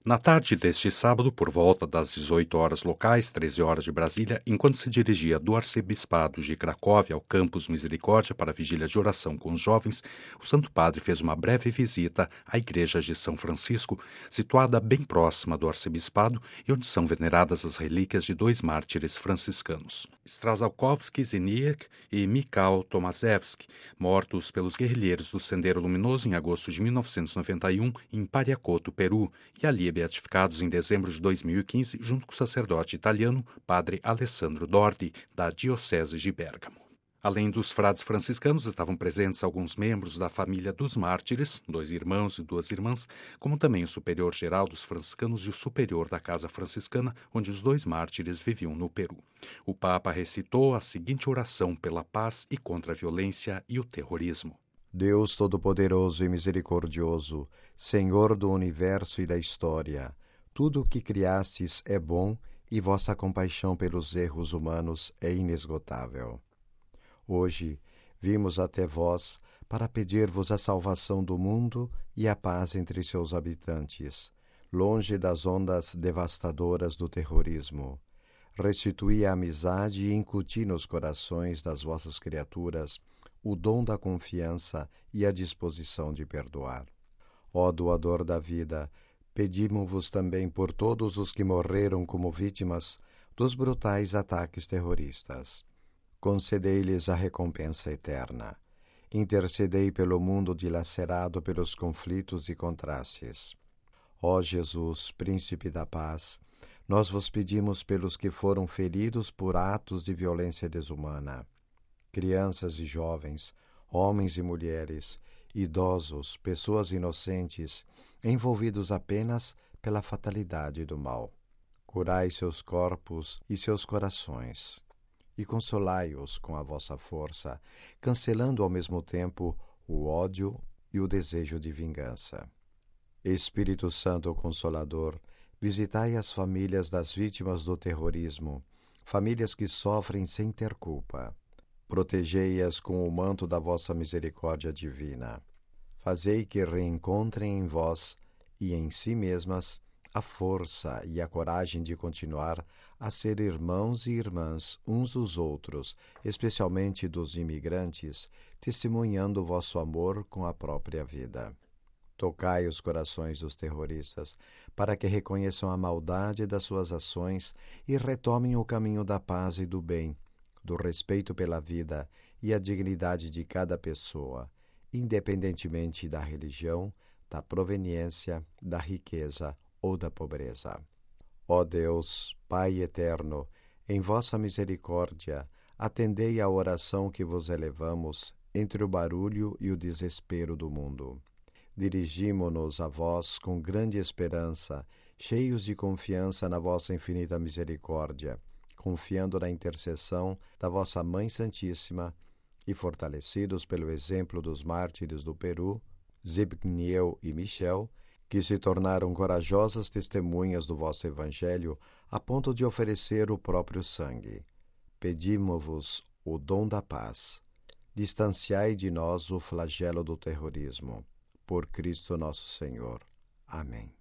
Na tarde deste sábado, por volta das 18 horas locais, 13 horas de Brasília, enquanto se dirigia do arcebispado de Cracóvia ao Campus Misericórdia para a vigília de oração com os jovens, o Santo Padre fez uma breve visita à Igreja de São Francisco, situada bem próxima do arcebispado e onde são veneradas as relíquias de dois mártires franciscanos, Strzałkowski Ziniak e Michał Tomaszewski, mortos pelos guerrilheiros do Sendeiro Luminoso em agosto de 1991 em Pariacoto, Peru, e ali beatificados em dezembro de 2015, junto com o sacerdote italiano Padre Alessandro Dordi, da Diocese de Bérgamo. Além dos frades franciscanos, estavam presentes alguns membros da família dos mártires, 2 irmãos e 2 irmãs, como também o superior-geral dos franciscanos e o superior da casa franciscana, onde os 2 mártires viviam no Peru. O Papa recitou a seguinte oração pela paz e contra a violência e o terrorismo. Deus Todo-Poderoso e Misericordioso, Senhor do Universo e da História, tudo o que criastes é bom e vossa compaixão pelos erros humanos é inesgotável. Hoje vimos até vós para pedir-vos a salvação do mundo e a paz entre seus habitantes, longe das ondas devastadoras do terrorismo. Restituí a amizade e incuti nos corações das vossas criaturas o dom da confiança e a disposição de perdoar. Ó doador da vida, pedimos-vos também por todos os que morreram como vítimas dos brutais ataques terroristas. Concedei-lhes a recompensa eterna. Intercedei pelo mundo dilacerado pelos conflitos e contrastes. Ó Jesus, Príncipe da Paz, nós vos pedimos pelos que foram feridos por atos de violência desumana. Crianças e jovens, homens e mulheres, idosos, pessoas inocentes, envolvidos apenas pela fatalidade do mal. Curai seus corpos e seus corações, e consolai-os com a vossa força, cancelando ao mesmo tempo o ódio e o desejo de vingança. Espírito Santo Consolador, visitai as famílias das vítimas do terrorismo, famílias que sofrem sem ter culpa. Protegei-as com o manto da vossa misericórdia divina. Fazei que reencontrem em vós e em si mesmas a força e a coragem de continuar a ser irmãos e irmãs uns dos outros, especialmente dos imigrantes, testemunhando vosso amor com a própria vida. Tocai os corações dos terroristas, para que reconheçam a maldade das suas ações e retomem o caminho da paz e do bem, do respeito pela vida e a dignidade de cada pessoa, independentemente da religião, da proveniência, da riqueza ou da pobreza. Ó Deus, Pai eterno, em vossa misericórdia, atendei à oração que vos elevamos entre o barulho e o desespero do mundo. Dirigimo-nos a vós com grande esperança, cheios de confiança na vossa infinita misericórdia, confiando na intercessão da vossa Mãe Santíssima e fortalecidos pelo exemplo dos mártires do Peru, Zbigniew e Michel, que se tornaram corajosas testemunhas do vosso Evangelho a ponto de oferecer o próprio sangue. Pedimo-vos o dom da paz. Distanciai de nós o flagelo do terrorismo. Por Cristo nosso Senhor. Amém.